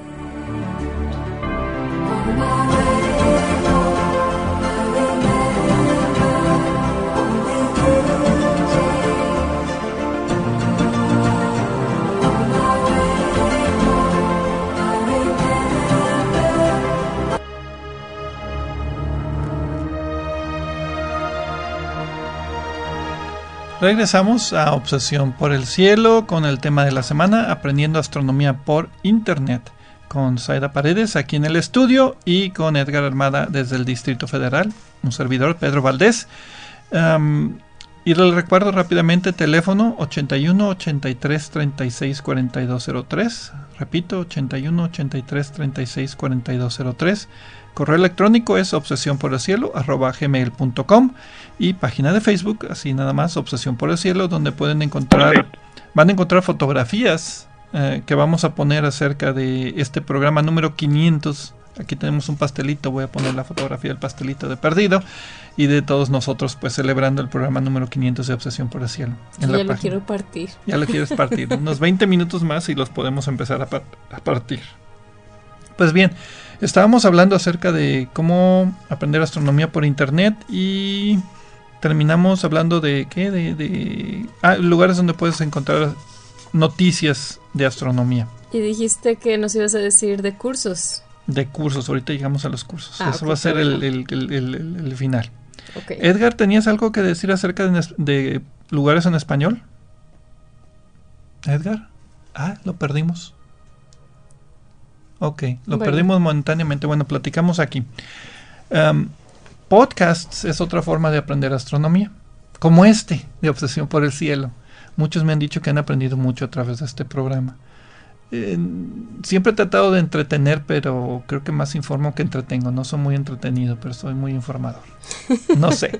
B: Regresamos a Obsesión por el Cielo con el tema de la semana, aprendiendo astronomía por internet, con Zaida Paredes aquí en el estudio y con Edgar Armada desde el Distrito Federal, un servidor, Pedro Valdés. Y les recuerdo rápidamente, teléfono 81 83 36 4203. Repito, 81 83 36 4203. Correo electrónico es obsesionporelcielo@gmail.com. Y página de Facebook, así nada más, Obsesión por el Cielo, donde van a encontrar fotografías que vamos a poner acerca de este programa número 500. Aquí tenemos un pastelito, voy a poner la fotografía del pastelito de perdido y de todos nosotros pues celebrando el programa número 500 de Obsesión por el Cielo.
C: Ya lo quiero partir.
B: Ya lo quieres partir. Unos 20 minutos más y los podemos empezar a partir. Pues bien, estábamos hablando acerca de cómo aprender astronomía por internet y terminamos hablando de ¿qué? De lugares donde puedes encontrar noticias de astronomía.
C: Y dijiste que nos ibas a decir de cursos.
B: De cursos, ahorita llegamos a los cursos. Eso
C: okay,
B: va a ser el final.
C: Okay.
B: Edgar, ¿tenías algo que decir acerca de lugares en español? Edgar, lo perdimos. Ok, perdimos momentáneamente. Bueno, platicamos aquí. Podcasts es otra forma de aprender astronomía, como de Obsesión por el Cielo. Muchos me han dicho que han aprendido mucho a través de este programa. Siempre he tratado de entretener, pero creo que más informo que entretengo. No soy muy entretenido, pero soy muy informador. No sé.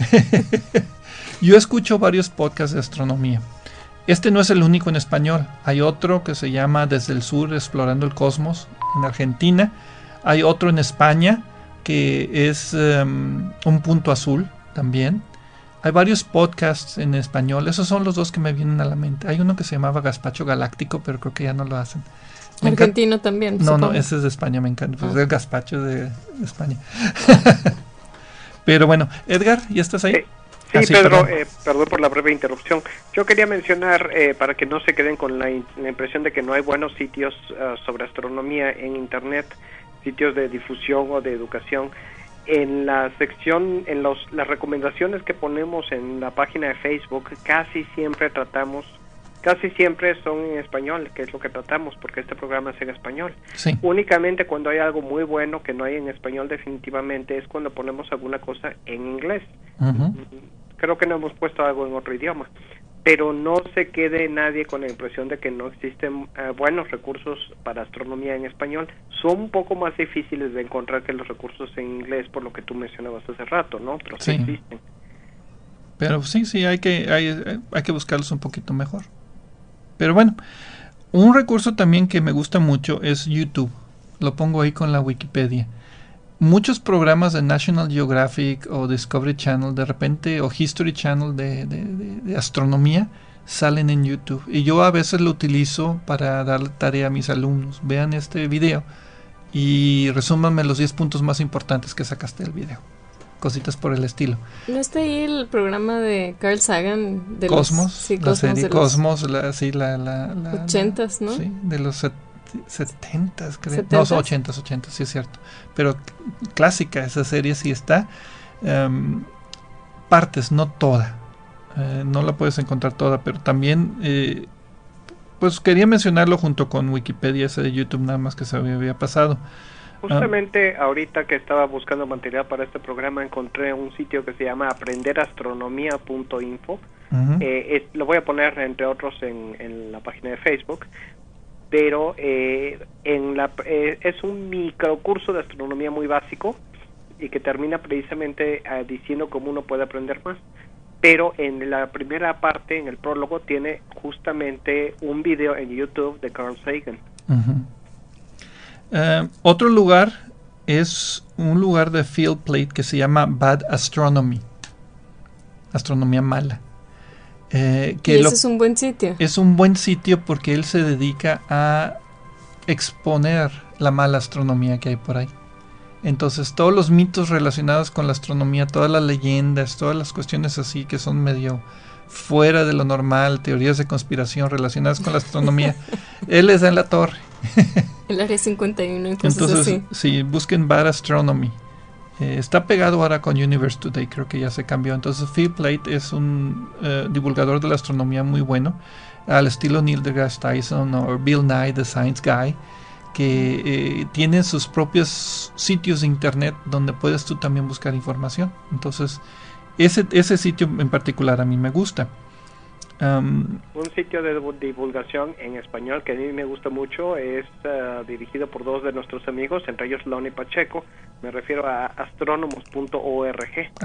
B: Yo escucho varios podcasts de astronomía. Este no es el único en español. Hay otro que se llama Desde el Sur Explorando el Cosmos en Argentina. Hay otro en España que es Un Punto Azul también. Hay varios podcasts en español. Esos son los dos que me vienen a la mente. Hay uno que se llamaba Gazpacho Galáctico, pero creo que ya no lo hacen.
C: Argentino también.
B: No, ese es de España, me encanta. Pues el gazpacho de España. Pero bueno, Edgar, ¿ya estás ahí?
F: Sí, Pedro, perdón por la breve interrupción. Yo quería mencionar, para que no se queden con la impresión de que no hay buenos sitios sobre astronomía en Internet, sitios de difusión o de educación. En la sección, las recomendaciones que ponemos en la página de Facebook, casi siempre son en español, que es lo que tratamos, porque este programa es en español.
B: Sí.
F: Únicamente cuando hay algo muy bueno que no hay en español definitivamente es cuando ponemos alguna cosa en inglés.
B: Uh-huh.
F: Creo que no hemos puesto algo en otro idioma. Pero no se quede nadie con la impresión de que no existen buenos recursos para astronomía en español. Son un poco más difíciles de encontrar que los recursos en inglés, por lo que tú mencionabas hace rato, ¿no? Pero sí existen.
B: Pero sí, hay que buscarlos un poquito mejor. Pero bueno, un recurso también que me gusta mucho es YouTube. Lo pongo ahí con la Wikipedia. Muchos programas de National Geographic o Discovery Channel de repente, o History Channel de astronomía, salen en YouTube. Y yo a veces lo utilizo para dar tarea a mis alumnos. Vean este video y resúmanme los 10 puntos más importantes que sacaste del video. Cositas por el estilo.
C: ¿No está ahí el programa de Carl Sagan? De
B: Cosmos, la serie Cosmos, la
C: 80s, ¿no?
B: Sí, de los 70s, creo. ¿70s? No, 80s, sí es cierto. Pero clásica, esa serie sí está. Partes, no toda. No la puedes encontrar toda, pero también, pues quería mencionarlo junto con Wikipedia, ese de YouTube, nada más que se había pasado.
F: Justamente ahorita que estaba buscando material para este programa encontré un sitio que se llama aprenderastronomía.info.
B: Uh-huh.
F: Lo voy a poner entre otros en la página de Facebook, pero es un microcurso de astronomía muy básico y que termina precisamente diciendo cómo uno puede aprender más. Pero en la primera parte, en el prólogo, tiene justamente un video en YouTube de Carl Sagan.
B: Uh-huh. Otro lugar es un lugar de Phil Plait que se llama Bad Astronomy, astronomía mala.
C: Y ese es un buen sitio.
B: Es un buen sitio porque él se dedica a exponer la mala astronomía que hay por ahí. Entonces todos los mitos relacionados con la astronomía, todas las leyendas, todas las cuestiones así que son medio fuera de lo normal, teorías de conspiración relacionadas con la astronomía, él les da en la torre.
C: El área 51 y cosas
B: Entonces,
C: así.
B: Sí, busquen Bad Astronomy. Está pegado ahora con Universe Today, creo que ya se cambió. Entonces Phil Plait es un divulgador de la astronomía muy bueno, al estilo Neil deGrasse Tyson o Bill Nye, The Science Guy, que tiene sus propios sitios de internet donde puedes tú también buscar información. Entonces ese sitio en particular a mí me gusta.
F: Un sitio de divulgación en español que a mí me gusta mucho es dirigido por dos de nuestros amigos, entre ellos Lonnie Pacheco. Me refiero a astrónomos.org.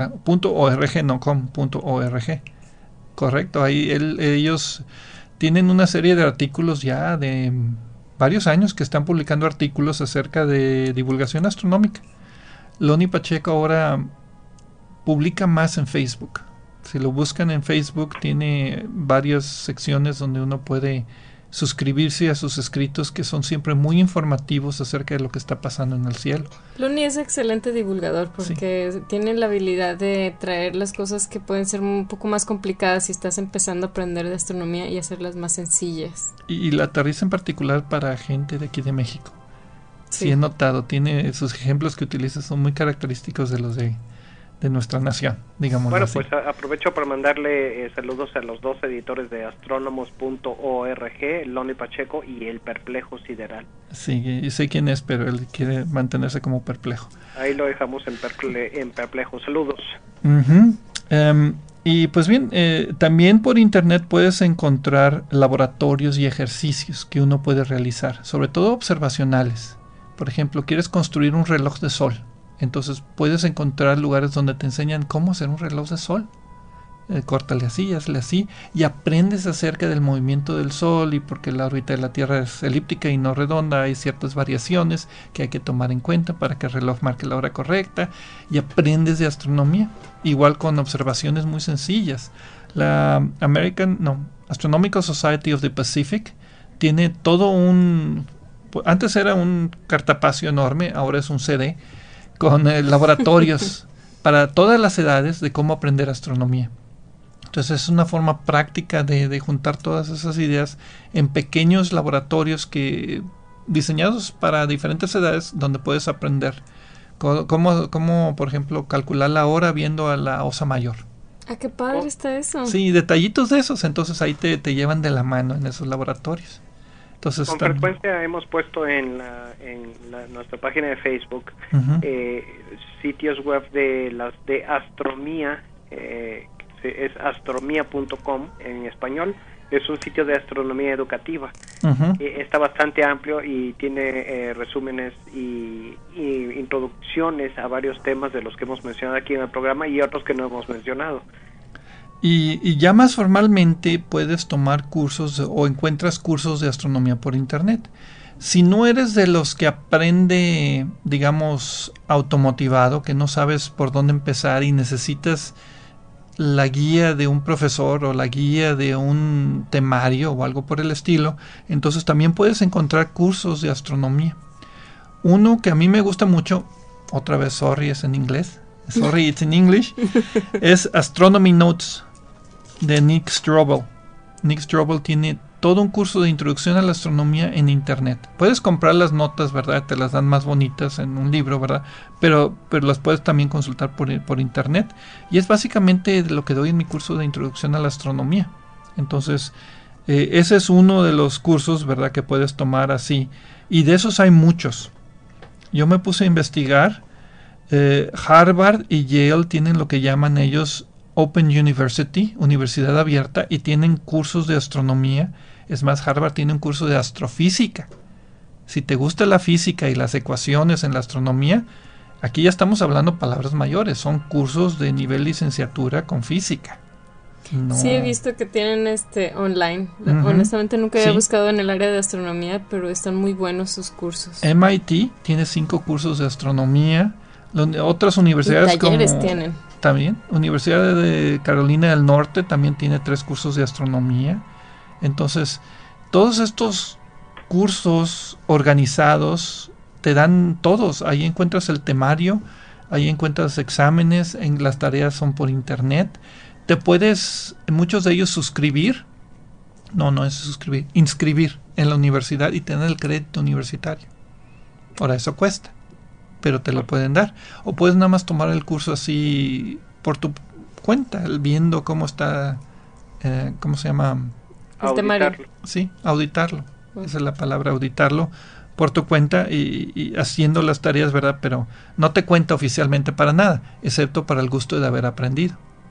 B: .org, no .org. Correcto, ahí ellos tienen una serie de artículos ya de varios años que están publicando artículos acerca de divulgación astronómica. Lonnie Pacheco ahora publica más en Facebook. Si lo buscan en Facebook, tiene varias secciones donde uno puede suscribirse a sus escritos, que son siempre muy informativos acerca de lo que está pasando en el cielo.
C: Lonnie es excelente divulgador porque tiene la habilidad de traer las cosas que pueden ser un poco más complicadas si estás empezando a aprender de astronomía y hacerlas más sencillas.
B: Y la aterriza en particular para gente de aquí de México.
C: Sí,
B: he notado, tiene sus ejemplos que utiliza, son muy característicos de los de nuestra nación, digamos.
F: Bueno,
B: así.
F: pues aprovecho para mandarle saludos a los dos editores de astrónomos.org, Lonnie Pacheco y El Perplejo Sideral.
B: Sí, sé quién es, pero él quiere mantenerse como perplejo.
F: Ahí lo dejamos en Perplejo. Saludos.
B: Uh-huh. Y pues bien, también por internet puedes encontrar laboratorios y ejercicios que uno puede realizar, sobre todo observacionales. Por ejemplo, quieres construir un reloj de sol. Entonces puedes encontrar lugares donde te enseñan cómo hacer un reloj de sol. Córtale así, hazle así, y aprendes acerca del movimiento del sol y porque la órbita de la Tierra es elíptica y no redonda, hay ciertas variaciones que hay que tomar en cuenta para que el reloj marque la hora correcta, y aprendes de astronomía, igual con observaciones muy sencillas. La Astronomical Society of the Pacific tiene todo antes era un cartapacio enorme, ahora es un CD, con laboratorios para todas las edades de cómo aprender astronomía. Entonces es una forma práctica de juntar todas esas ideas en pequeños laboratorios diseñados para diferentes edades, donde puedes aprender cómo, por ejemplo, calcular la hora viendo a la Osa Mayor.
C: Ah, qué padre está eso.
B: Sí, detallitos de esos, entonces ahí te llevan de la mano en esos laboratorios. Entonces,
F: con frecuencia hemos puesto en nuestra página de Facebook sitios web de astronomía, es astronomía.com en español, es un sitio de astronomía educativa. Está bastante amplio y tiene resúmenes y introducciones a varios temas de los que hemos mencionado aquí en el programa y otros que no hemos mencionado.
B: Y ya más formalmente puedes tomar cursos o encuentras cursos de astronomía por internet. Si no eres de los que aprende, digamos, automotivado, que no sabes por dónde empezar y necesitas la guía de un profesor o la guía de un temario o algo por el estilo, entonces también puedes encontrar cursos de astronomía. Uno que a mí me gusta mucho, otra vez, sorry, es en inglés. Sorry, it's in English. Es Astronomy Notes de Nick Strobel. Nick Strobel tiene todo un curso de introducción a la astronomía en internet. Puedes comprar las notas, ¿verdad? Te las dan más bonitas en un libro, ¿verdad? Pero las puedes también consultar por internet. Y es básicamente lo que doy en mi curso de introducción a la astronomía. Entonces, ese es uno de los cursos, ¿verdad?, que puedes tomar así. Y de esos hay muchos. Yo me puse a investigar. Harvard y Yale tienen lo que llaman ellos Open University, universidad abierta, y tienen cursos de astronomía. Es más, Harvard tiene un curso de astrofísica. Si te gusta la física y las ecuaciones en la astronomía, aquí ya estamos hablando palabras mayores, son cursos de nivel licenciatura con física. No.
C: Sí, he visto que tienen online. Honestamente nunca había buscado en el área de astronomía, pero están muy buenos sus cursos.
B: MIT tiene 5 cursos de astronomía. Otras universidades
C: talleres tienen.
B: También, Universidad de Carolina del Norte también tiene 3 cursos de astronomía. Entonces, todos estos cursos organizados te dan todos. Ahí encuentras el temario, ahí encuentras exámenes, las tareas son por internet. Te puedes, en muchos de ellos, inscribir en la universidad y tener el crédito universitario. Ahora, eso cuesta, pero te lo pueden dar. O puedes nada más tomar el curso así por tu cuenta, viendo cómo está, ¿cómo se llama?
C: El temario.
B: Sí, auditarlo. Esa es la palabra, auditarlo por tu cuenta y haciendo las tareas, ¿verdad? Pero no te cuenta oficialmente para nada, excepto para el gusto de haber aprendido.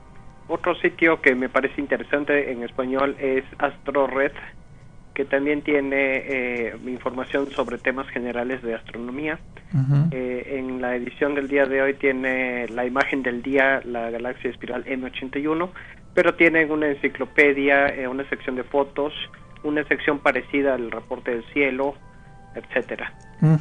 F: Otro sitio que me parece interesante en español es AstroRed, que también tiene información sobre temas generales de astronomía. En la edición del día de hoy tiene la imagen del día, la galaxia espiral M81, pero tienen una enciclopedia, una sección de fotos, una sección parecida al reporte del cielo, etcétera.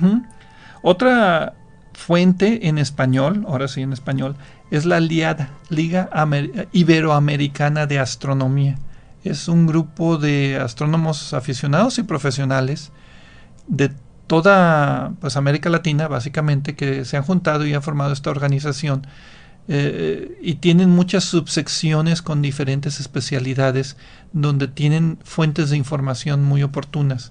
B: Otra fuente en español, ahora sí en español, es la LIADA, Liga Iberoamericana de Astronomía. Es un grupo de astrónomos aficionados y profesionales de toda América Latina, básicamente, que se han juntado y han formado esta organización, y tienen muchas subsecciones con diferentes especialidades, donde tienen fuentes de información muy oportunas.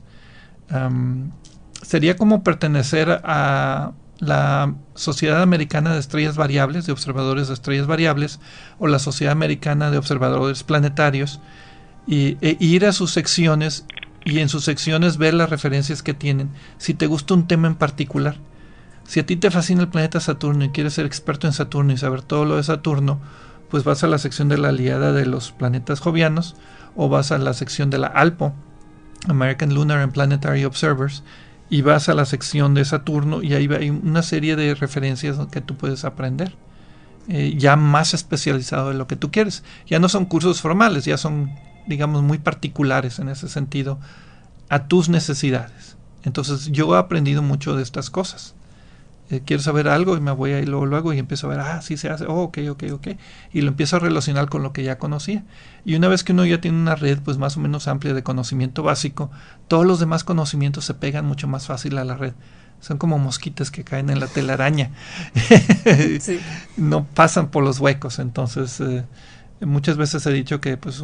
B: Sería como pertenecer a la Sociedad Americana de Estrellas Variables, de Observadores de Estrellas Variables, o la Sociedad Americana de Observadores Planetarios, e ir a sus secciones, y en sus secciones ver las referencias que tienen. Si te gusta un tema en particular, si a ti te fascina el planeta Saturno y quieres ser experto en Saturno y saber todo lo de Saturno, pues vas a la sección de la Liada de los planetas jovianos, o vas a la sección de la ALPO, American Lunar and Planetary Observers, y vas a la sección de Saturno, y ahí hay una serie de referencias que tú puedes aprender, ya más especializado en lo que tú quieres. Ya no son cursos formales, ya son, digamos, muy particulares en ese sentido, a tus necesidades. Entonces yo he aprendido mucho de estas cosas. Quiero saber algo y me voy ahí, luego lo hago y empiezo a ver, sí se hace, ok, y lo empiezo a relacionar con lo que ya conocía. Y una vez que uno ya tiene una red pues más o menos amplia de conocimiento básico, todos los demás conocimientos se pegan mucho más fácil a la red. Son como mosquitas que caen en la telaraña. Sí. No pasan por los huecos. Entonces muchas veces he dicho que pues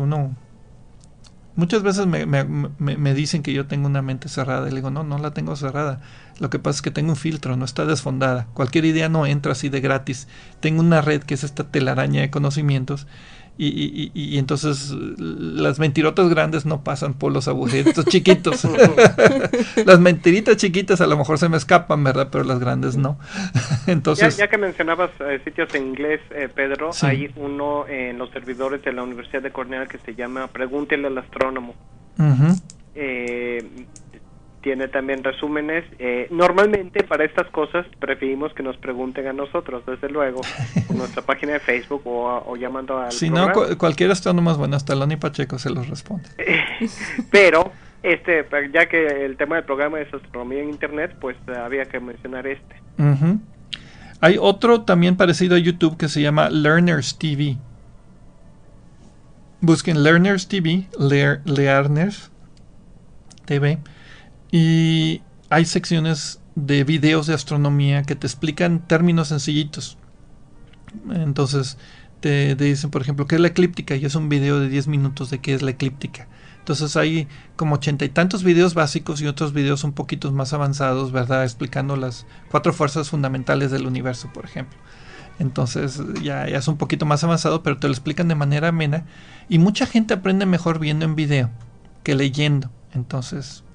B: muchas veces me dicen que yo tengo una mente cerrada. Y le digo, no la tengo cerrada. Lo que pasa es que tengo un filtro, no está desfondada. Cualquier idea no entra así de gratis. Tengo una red que es esta telaraña de conocimientos. Y entonces las mentiritas grandes no pasan por los agujeritos chiquitos. Las mentiritas chiquitas a lo mejor se me escapan, ¿verdad? Pero las grandes no. Entonces,
F: ya que mencionabas sitios en inglés, Pedro, sí. Hay uno en los servidores de la Universidad de Cornell que se llama Pregúntele al astrónomo. Tiene también resúmenes. Normalmente para estas cosas preferimos que nos pregunten a nosotros, desde luego, por nuestra página de Facebook o llamando al
B: si
F: programa.
B: No, cualquier astrónomo es bueno, hasta Loni Pacheco se los responde.
F: Pero ya que el tema del programa es astronomía en internet, pues había que mencionar este.
B: Hay otro también parecido a YouTube que se llama Learners TV. Busquen Learners TV, Learners TV, y hay secciones de videos de astronomía que te explican términos sencillitos. Entonces te dicen, por ejemplo, ¿qué es la eclíptica? Y es un video de 10 minutos de qué es la eclíptica. Entonces hay como 80 y tantos videos básicos y otros videos un poquito más avanzados, ¿verdad? Explicando las 4 fuerzas fundamentales del universo, por ejemplo. Entonces ya es un poquito más avanzado, pero te lo explican de manera amena. Y mucha gente aprende mejor viendo en video que leyendo. Entonces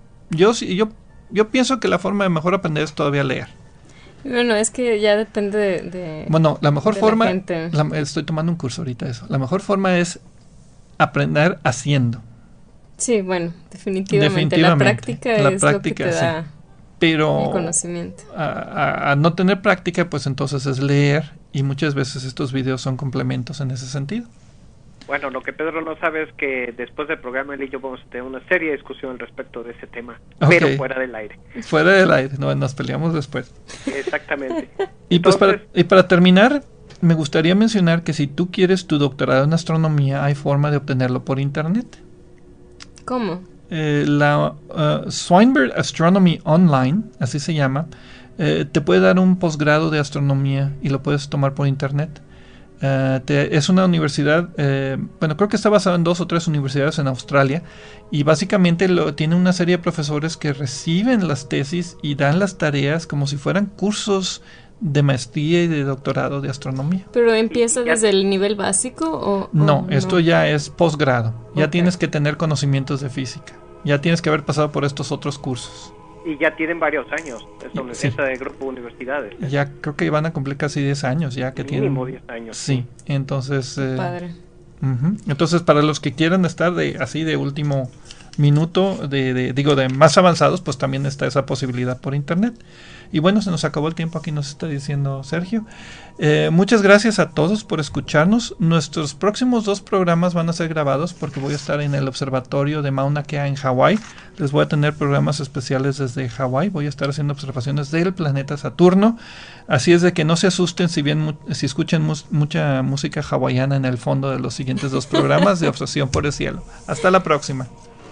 B: yo pienso que la forma de mejor aprender es todavía leer.
C: Bueno, es que ya depende de
B: bueno, la mejor forma,
C: la
B: estoy tomando un curso ahorita de eso. La mejor forma es aprender haciendo.
C: Sí, bueno, definitivamente. La práctica es lo que te da
B: pero
C: el conocimiento.
B: A no tener práctica, pues entonces es leer, y muchas veces estos videos son complementos en ese sentido.
F: Bueno, lo que Pedro no sabe es que después del programa él y yo vamos a tener una seria discusión al respecto de ese tema, pero fuera del aire.
B: Fuera del aire, no, nos peleamos después.
F: Exactamente.
B: Y entonces, pues para terminar, me gustaría mencionar que si tú quieres tu doctorado en astronomía, hay forma de obtenerlo por internet.
C: ¿Cómo?
B: La Swinburne Astronomy Online, así se llama, te puede dar un posgrado de astronomía y lo puedes tomar por internet. Es una universidad, creo que está basado en 2 o 3 universidades en Australia, y básicamente tiene una serie de profesores que reciben las tesis y dan las tareas como si fueran cursos de maestría y de doctorado de astronomía.
C: ¿Pero empieza desde el nivel básico o
B: no? Esto ya es posgrado. Ya tienes que tener conocimientos de física. Ya tienes que haber pasado por estos otros cursos.
F: Y ya tienen varios años esta de grupo de universidades.
B: Ya creo que van a cumplir casi 10 años ya que
F: mínimo 10 años.
B: Sí, entonces
C: padre.
B: Entonces, para los que quieran estar de último minuto, de más avanzados, pues también está esa posibilidad por internet. Y bueno, se nos acabó el tiempo, aquí nos está diciendo Sergio. Muchas gracias a todos por escucharnos. Nuestros próximos 2 programas van a ser grabados porque voy a estar en el observatorio de Mauna Kea en Hawái. Les voy a tener programas especiales desde Hawái. Voy a estar haciendo observaciones del planeta Saturno. Así es de que no se asusten si escuchan mucha música hawaiana en el fondo de los siguientes 2 programas de Obsesión por el Cielo. Hasta la próxima.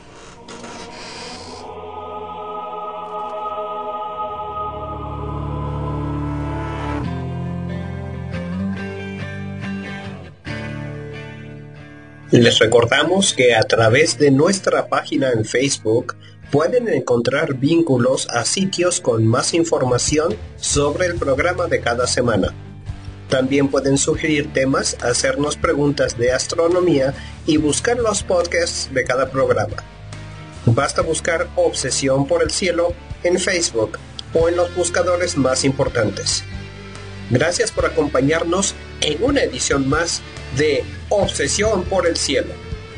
E: Les recordamos que a través de nuestra página en Facebook pueden encontrar vínculos a sitios con más información sobre el programa de cada semana. También pueden sugerir temas, hacernos preguntas de astronomía y buscar los podcasts de cada programa. Basta buscar Obsesión por el Cielo en Facebook o en los buscadores más importantes. Gracias por acompañarnos en una edición más de Obsesión por el Cielo.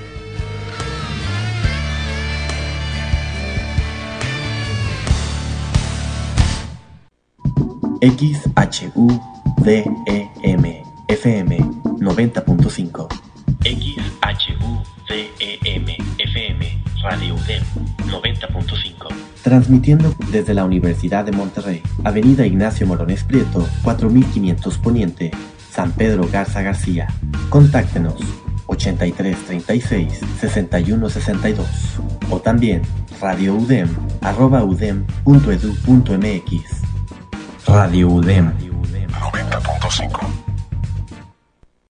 G: XHUDEM FM 90.5. XHUDEM FM Radio UDEM 90.5. Transmitiendo desde la Universidad de Monterrey, Avenida Ignacio Morones Prieto, 4500 Poniente, San Pedro Garza García. Contáctenos 8336-6162 o también radioudem@udem.edu.mx. Radio UDEM.